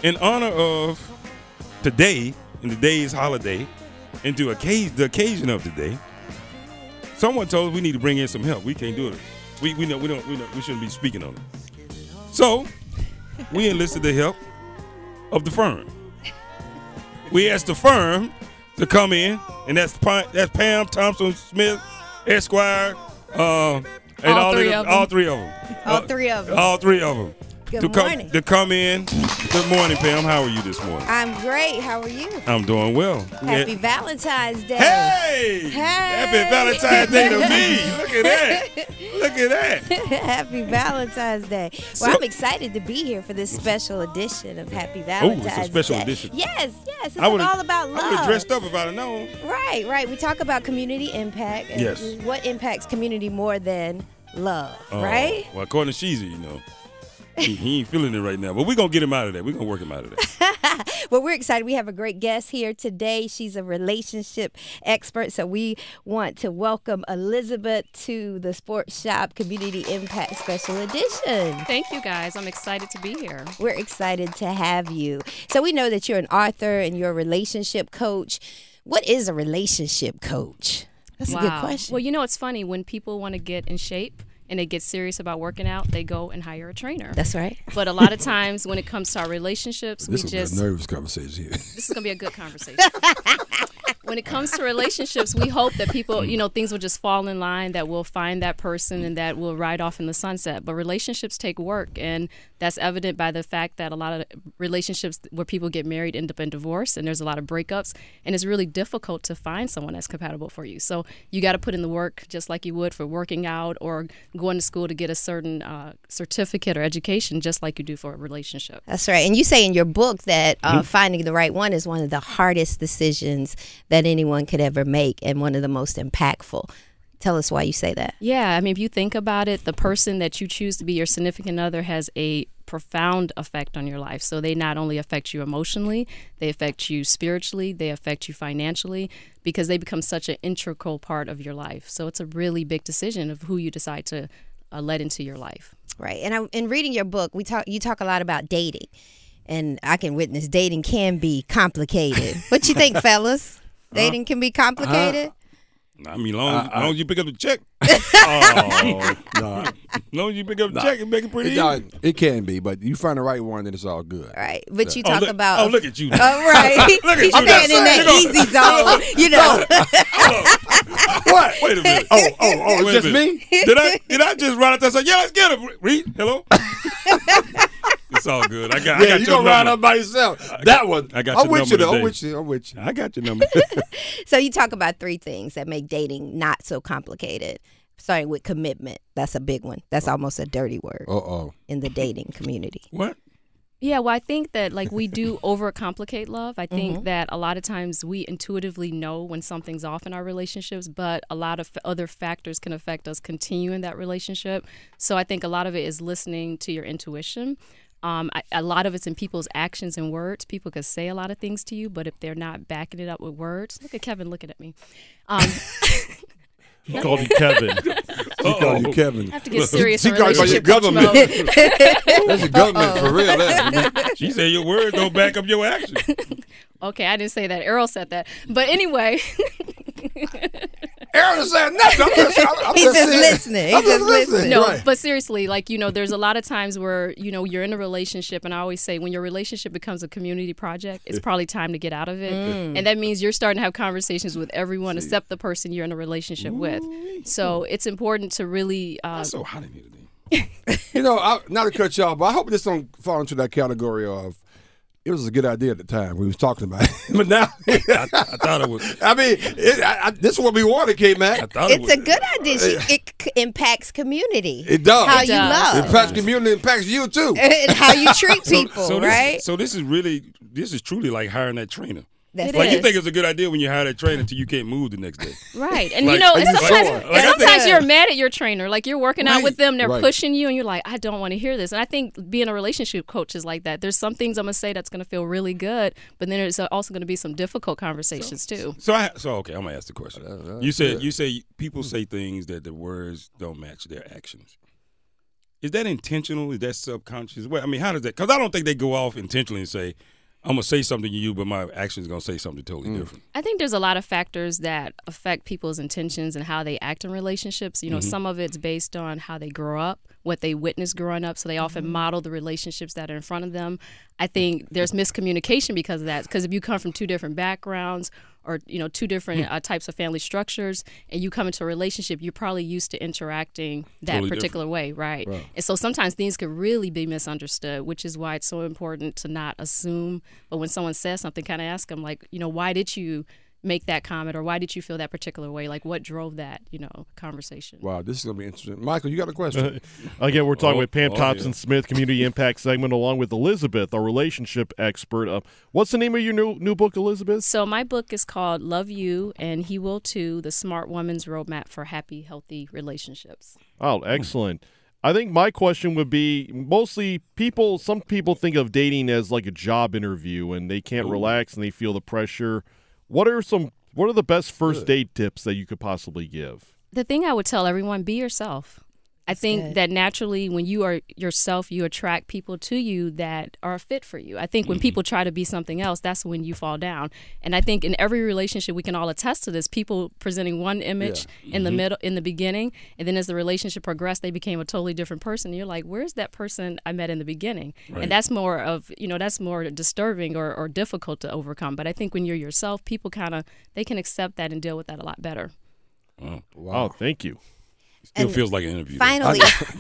in honor of today, and today's holiday, and to the occasion of today, someone told us we need to bring in some help. We can't do it. We shouldn't be speaking on it. So we enlisted the help of the firm. We asked the firm to come in, and that's Pam Thompson Smith, Esquire, and all three of them. All three of them. Good morning. To come in. Good morning, Pam. How are you this morning? I'm great. How are you? I'm doing well. Happy Valentine's Day. Hey! Happy Valentine's Day to me. Look at that. Look at that. Happy Valentine's Day. Well, I'm excited to be here for this special edition of Happy Valentine's Day. Oh, it's a special edition. Yes. It's all about love. I would have dressed up if I'd have known. Right. We talk about community impact. And yes. What impacts community more than love, right? Well, according to Sheezy, he ain't feeling it right now. But we're going to get him out of that. We're going to work him out of that. Well, we're excited. We have a great guest here today. She's a relationship expert. So we want to welcome Elizabeth to the Sports Shop Community Impact Special Edition. Thank you, guys. I'm excited to be here. We're excited to have you. So we know that you're an author and you're a relationship coach. What is a relationship coach? That's a good question. Well, it's funny. When people want to get in shape, and they get serious about working out, they go and hire a trainer. That's right. But a lot of times when it comes to our relationships, this is a nervous conversation here. This is going to be a good conversation. When it comes to relationships, we hope that people, things will just fall in line, that we'll find that person and that we'll ride off in the sunset. But relationships take work, and that's evident by the fact that a lot of relationships where people get married end up in divorce, and there's a lot of breakups, and it's really difficult to find someone that's compatible for you. So you got to put in the work just like you would for working out or going to school to get a certain certificate or education, just like you do for a relationship. That's right. And you say in your book that finding the right one is one of the hardest decisions that anyone could ever make and one of the most impactful. Tell us why you say that. Yeah, if you think about it, the person that you choose to be your significant other has a profound effect on your life. So they not only affect you emotionally, they affect you spiritually, they affect you financially, because they become such an integral part of your life. So it's a really big decision of who you decide to let into your life. Right. And in reading your book, you talk a lot about dating. And I can witness dating can be complicated. What you think, fellas? Dating can be complicated? Long as you pick up the check. As long as you pick up the check, it make it pretty easy. It can be, but you find the right one, then it's all good. Right. But you talk about... Oh, look at you. Oh, right. Look at He's you. staying in that easy zone, What? Wait a minute. Oh, it's just me? Did I just run out there and say, yeah, let's get him. Reed, hello? It's all good. I got you your gonna ride up by yourself. That one. I got your number today. I'm with you. I got your number. So you talk about 3 things that make dating not so complicated. Starting with commitment. That's a big one. That's almost a dirty word in the dating community. What? Yeah, well, I think that we do overcomplicate love. I think that a lot of times we intuitively know when something's off in our relationships, but a lot of other factors can affect us continuing that relationship. So I think a lot of it is listening to your intuition. A lot of it's in people's actions and words. People could say a lot of things to you, but if they're not backing it up with words, look at Kevin looking at me. He called you Kevin. He called you Kevin. I have to get serious She in called you relationship government. That's your government for real. She said your words don't back up your actions. Okay, I didn't say that. Errol said that. But anyway. Aaron said nothing. He's just listening. He's just listening. No, right. But seriously, there's a lot of times where, you're in a relationship, and I always say when your relationship becomes a community project, it's probably time to get out of it. And that means you're starting to have conversation with everyone except the person you're in a relationship with. So it's important to really... That's so hot in here today. Not to cut you off, but I hope this don't fall into that category of it was a good idea at the time we was talking about it. But now, I thought it was. This is what we wanted, K-Mac. It's a good idea. It impacts community. It does. How you love. It impacts community, it impacts you too. And how you treat people, right? This is truly like hiring that trainer. That's It You is. think it's a good idea when you hire that trainer until you can't move the next day. Right. And Like- sometimes you're mad at your trainer. Like you're working out with them, they're Right. pushing you, and you're like, I don't want to hear this. And I think being a relationship coach is like that. There's some things I'm going to say that's going to feel really good, but then there's also going to be some difficult conversations too. Okay, I'm gonna ask the question. You say people say things that the words don't match their actions. is that intentional? Is that subconscious? Well, I mean, how does that? Because I don't think they go off intentionally and say, I'm going to say something to you, but my action is going to say something totally different. I think there's a lot of factors that affect people's intentions and how they act in relationships. You know, some of it's based on how they grow up, what they witnessed growing up. So they often model the relationships that are in front of them. I think there's miscommunication because of that. Because if you come from two different backgrounds or, you know, two different types of family structures and you come into a relationship, you're probably used to interacting that Totally particular way, right? And so sometimes things could really be misunderstood, which is why it's so important to not assume. But when someone says something, kind of ask them, like, you know, why did you make that comment or why did you feel that particular way? Like, what drove that, you know, conversation? Wow, this is going to be interesting. Michael, you got a question? Again, we're talking with Pam yeah. Thompson-Smith, Community Impact segment, along with Elizabeth, our relationship expert. What's the name of your new book, Elizabeth? So my book is called Love You and He Will Too, The Smart Woman's Roadmap for Happy, Healthy Relationships. Oh, excellent. I think my question would be mostly some people think of dating as like a job interview and they can't relax and they feel the pressure. What are the best first date tips that you could possibly give? The thing I would tell everyone, be yourself. I think that naturally when you are yourself, you attract people to you that are a fit for you. I think when people try to be something else, that's when you fall down. And I think in every relationship, we can all attest to this, people presenting one image in the middle, in the beginning, and then as the relationship progressed, they became a totally different person. And you're like, where's that person I met in the beginning? Right. And that's more of, you know, that's more disturbing or difficult to overcome. But I think when you're yourself, people they can accept that and deal with that a lot better. Wow, thank you. Still feels like an interview. Finally,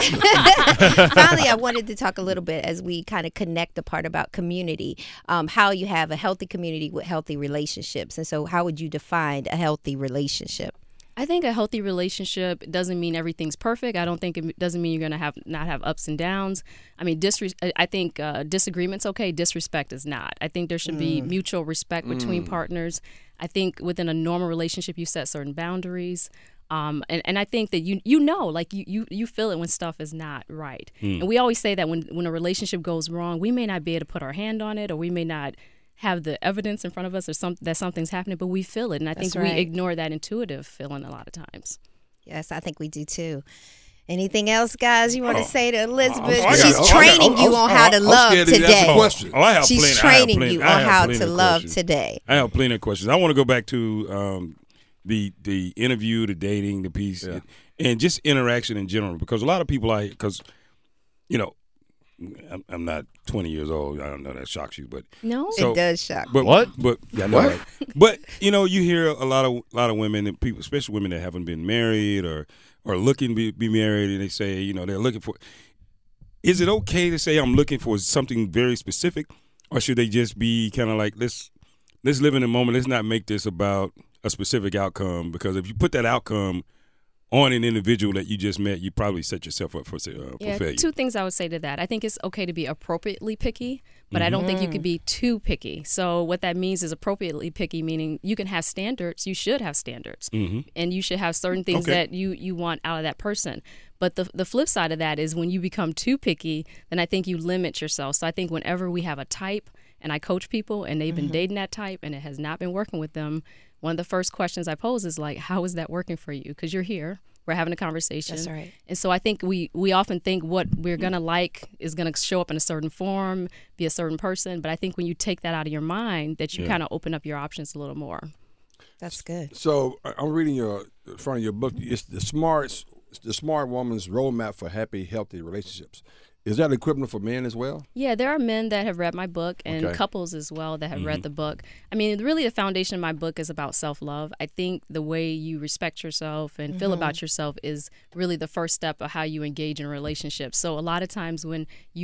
I wanted to talk a little bit as we kind of connect the part about community, how you have a healthy community with healthy relationships. And so how would you define a healthy relationship? I think a healthy relationship doesn't mean everything's perfect. I don't think it doesn't mean you're going to not have ups and downs. I mean, I think disagreement's okay. Disrespect is not. I think there should be mutual respect between partners. I think within a normal relationship, you set certain boundaries. And I think that you know, like you feel it when stuff is not right. And we always say that when a relationship goes wrong, we may not be able to put our hand on it, or we may not have the evidence in front of us or that something's happening, but we feel it. And I think we ignore that intuitive feeling a lot of times. Yes, I think we do too. Anything else, guys, you want to say to Elizabeth? I She's training you on how to love today. I have She's plenty, training you on how to love today. I have plenty of questions. I want to go back to the interview, the dating, the piece, and just interaction in general. Because a lot of people, you know, I'm not 20 years old. I don't know that shocks you, but no, it does shock. But what? But yeah, no, right? But you know, you hear a lot of women and people, especially women that haven't been married or looking to be married, and they say, you know, they're looking for. Is it okay to say I'm looking for something very specific, or should they just be kind of like let's live in the moment? Let's not make this about a specific outcome, because if you put that outcome on an individual that you just met, you probably set yourself up for failure. Two things I would say to that. I think it's okay to be appropriately picky, but I don't think you could be too picky. So what that means is appropriately picky, meaning you can have standards. You should have standards. And you should have certain things that you want out of that person. But the flip side of that is when you become too picky, then I think you limit yourself. So I think whenever we have a type, and I coach people and they've been dating that type and it has not been working with them, one of the first questions I pose is like, how is that working for you? Because you're here. We're having a conversation. That's right. And so I think we often think what we're going to like is going to show up in a certain form, be a certain person. But I think when you take that out of your mind, that you kind of open up your options a little more. That's good. So I'm reading front of your book. It's the smart woman's roadmap for happy, healthy relationships. Is that equivalent for men as well? Yeah, there are men that have read my book and couples as well that have read the book. I mean, really the foundation of my book is about self-love. I think the way you respect yourself and feel about yourself is really the first step of how you engage in relationships. So a lot of times when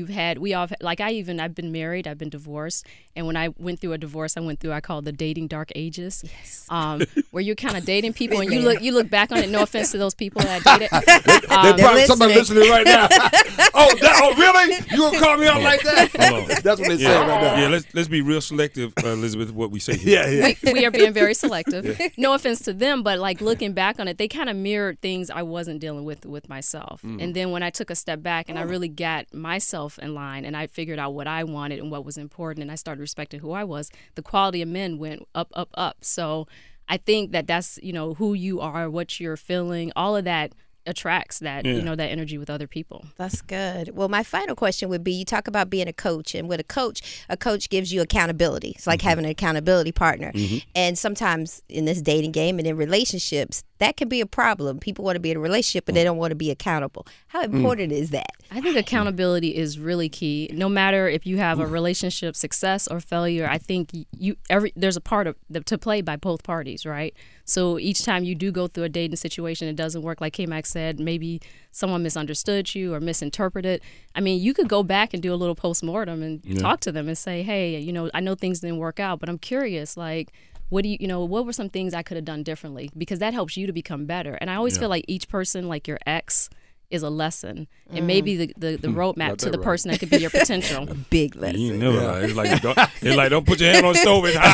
I've been married, I've been divorced. And when I went through a divorce, I call the dating dark ages. Yes. Where you're kind of dating people and you look back on it, no offense to those people that dated. There's probably somebody listening right now. Oh, really? You gonna call me out like that? That's what they say right now. Yeah, let's be real selective, Elizabeth, what we say here. Yeah. We are being very selective. No offense to them, but like looking back on it, they kind of mirrored things I wasn't dealing with myself. And then when I took a step back and I really got myself in line and I figured out what I wanted and what was important and I started respecting who I was, the quality of men went up, up, up. So I think that's, you know, who you are, what you're feeling, all of that attracts that that energy with other people. That's good. Well, my final question would be, you talk about being a coach, and with a coach gives you accountability. It's like having an accountability partner. And sometimes in this dating game and in relationships, that can be a problem. People want to be in a relationship, but they don't want to be accountable. How important is that? I think accountability is really key. No matter if you have a relationship success or failure, I think there's a part of to play by both parties, right? So each time you do go through a dating situation, it doesn't work, like K-Mac said, maybe someone misunderstood you or misinterpreted. I mean, you could go back and do a little postmortem and talk to them and say, hey, I know things didn't work out, but I'm curious, like, what were some things I could have done differently? Because that helps you to become better. And I always feel like each person, like your ex, is a lesson, and maybe the roadmap to the person that could be your potential. A big lesson. You know, it's like don't put your hand on the stove, it's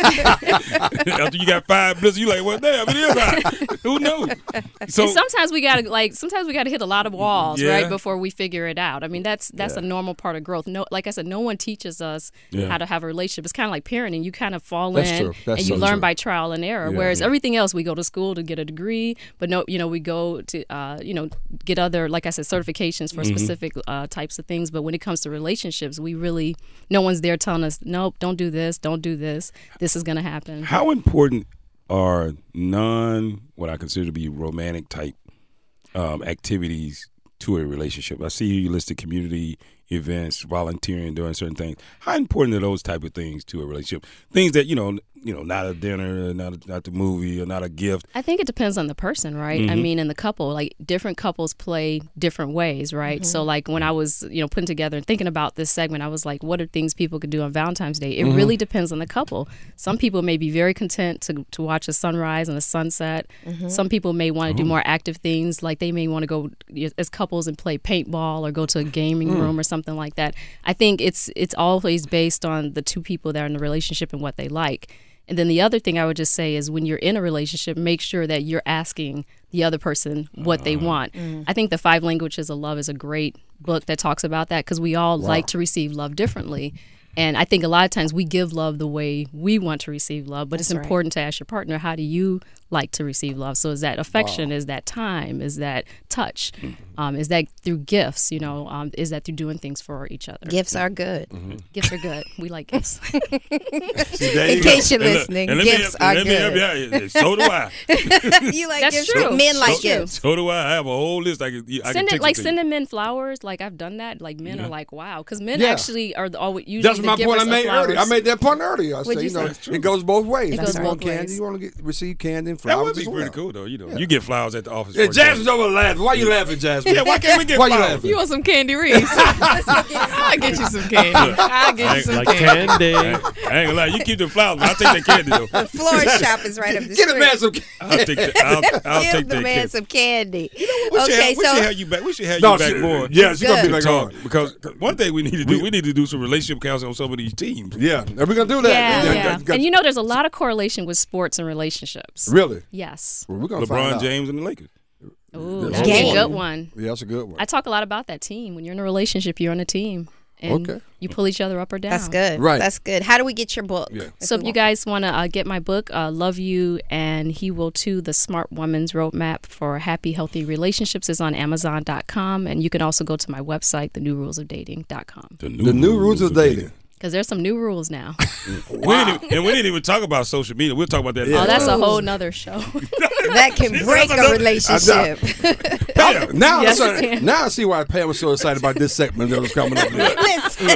hot. After you got 5 blizzards, you like, well, damn, it is hot. Who knows? So and sometimes we gotta hit a lot of walls, right, before we figure it out. I mean, that's a normal part of growth. No, like I said, no one teaches us how to have a relationship. It's kind of like parenting. You kind of fall in and you learn by trial and error. Whereas everything else, we go to school to get a degree, but we go to get other, like I said, certifications for specific types of things. But when it comes to relationships, no one's there telling us, nope, don't do this, this is going to happen. How important are what I consider to be romantic type activities to a relationship? I see you listed community events, volunteering, doing certain things. How important are those type of things to a relationship? Things that, not a dinner, not the movie, or not a gift. I think it depends on the person, right? I mean, in the couple, like different couples play different ways, right? So like when I was, putting together and thinking about this segment, I was like, what are things people could do on Valentine's Day? It really depends on the couple. Some people may be very content to watch a sunrise and a sunset. Some people may want to do more active things, like they may want to go as couples and play paintball or go to a gaming room or something like that. I think it's always based on the two people that are in the relationship and what they like. And then the other thing I would just say is when you're in a relationship, make sure that you're asking the other person what they want. I think The 5 Languages of Love is a great book that talks about that, because we all like to receive love differently. And I think a lot of times we give love the way we want to receive love, but it's important to ask your partner, how do you like to receive love? So is that affection? Is that time? Is that touch? Is that through gifts? Is that through doing things for each other? Gifts are good. Gifts are good. We like gifts. In case you're listening, gifts are good. So do I. You like That's gifts? true. Men like gifts. So do I. I have a whole list. Sending men flowers. Like I've done that. Like men are like, wow, because men actually are always usually That's my point I made earlier. I made that point earlier. I say, it goes both ways. It goes both candy. ways. You want to receive candy and That flowers. would be pretty cool, though. You get flowers at the office. Yeah, Jasmine's over laughing. Why you laughing, Jasmine? Yeah, why can't we get Why you flowers? laughing? You want some candy, Reese? I'll get you some candy. I'll get you some Like candy. candy. I ain't gonna lie. You keep the flowers. I'll take that candy, though. The florist shop is right up the Get street. a man some candy. I'll Give take the that man candy. some candy. We should have you back. We should have No, you back more. yeah, she's going to be like, Talk, oh. because one thing we need to do some relationship counseling on some of these teams. Yeah, are we going to do that? Yeah. And there's a lot of correlation with sports and relationships. Really? Yes. Well, we're going to find LeBron out. James and the Lakers. Ooh, That's that's a a good good one. Yeah, that's a good one. I talk a lot about that team. When you're in a relationship, you're on a team. And you pull each other up or down. That's good. Right. That's good. How do we get your book? Yeah. So if you guys want to get my book, Love You and He Will Too, The Smart Woman's Roadmap for Happy, Healthy Relationships is on Amazon.com. And you can also go to my website, thenewrulesofdating.com. The new rules of dating. Because there's some new rules now. We didn't even talk about social media. We'll talk about that. Yeah. Oh, that's a whole nother show. That can break a relationship. Now, Yes, it can. now I see why Pam was so excited about this segment that was coming up. Listen,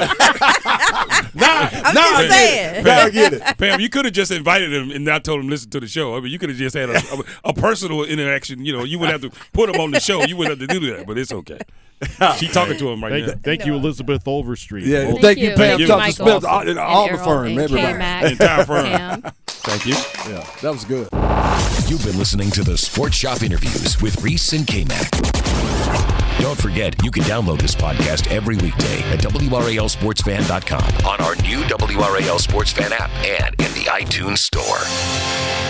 I'm just saying. Now I get it. Pam, you could have just invited him and not told him to listen to the show. I mean, you could have just had a personal interaction. You wouldn't have to put him on the show. You wouldn't have to do that, but it's okay. She's talking to him right now. Thank you, Elizabeth Overstreet. Yeah, Well, thank you, Pam. Thank you, Thompson Michael. Smith, all And the Errol firm, and everybody. K-Mac, The entire firm. Pam. Thank you. Yeah, that was good. You've been listening to the Sports Shop Interviews with Reese and K-Mac. Don't forget, you can download this podcast every weekday at WRALSportsFan.com, on our new WRAL Sports Fan app, and in the iTunes Store.